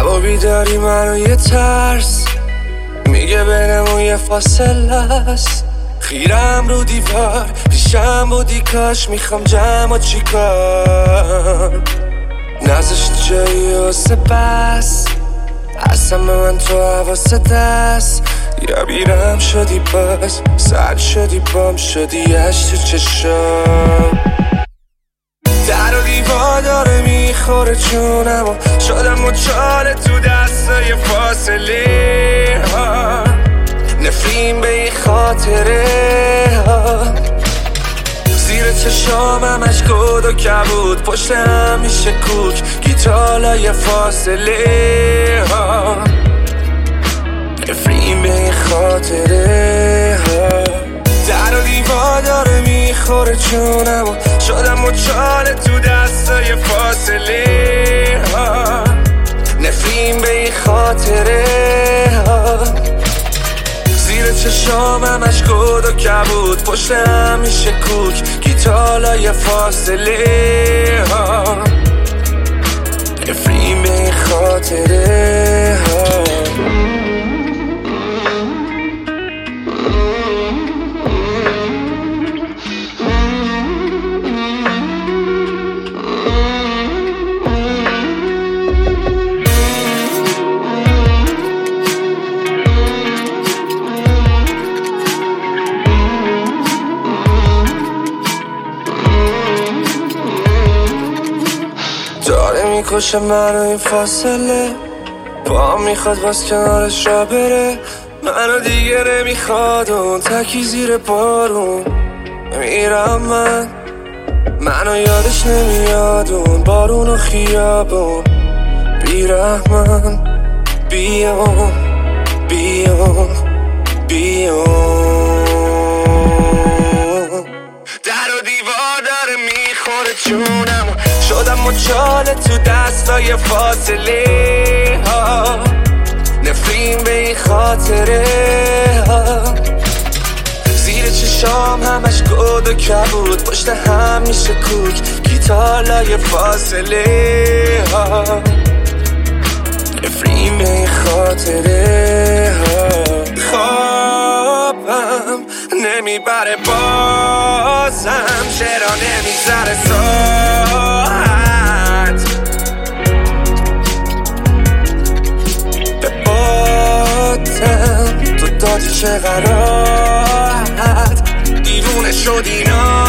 شبا بیداری منو یه ترس میگه بینمون یه فاصله است. خیرم رو دیوار پیشم بودی کاش میخوام جمع چیکار نزشت جایی واسه بس هستم به من تو حواست دست یا بیرم شدی باز سر شدی بام شدی اش تو چشم در و دیوار داره میخوره چونم و شدم مچاله تو دستای فاصله ها نفرین به این خاطره ها زیر چشام همش گود و کبود پشت هم میشه کوک گیتالای فاصله ها نفرین به این خاطره ها در و دیوار داره میخوره چونم و شدم مچاله تو دستای فاصله ها نفرین به این خاطره ها زیر چشام همش گود و کبود پشت هم میشه کوک گیتالای فاصله ها نفرین به این خاطره ها داره میکشه منو این فاصله با میخواد باز کنارش را بره منو دیگه نمیخواد اون تکی زیر بارون میرم منو یادش نمیاد اون بارون و خیابون بیرحمن بیام در و دیوار داره میخوره چونم شدم مچاله تو دستای فاصله ها نفرین به این خاطره ها زیر چشام همش گود و کبود پشت هم میشه کوک گیتالای فاصله ها نفرین به این خاطره ها خوابم نمیبره بازم چرا نمیذاره ساعت به باتم تو دادی چه غراحت دیوونه شدی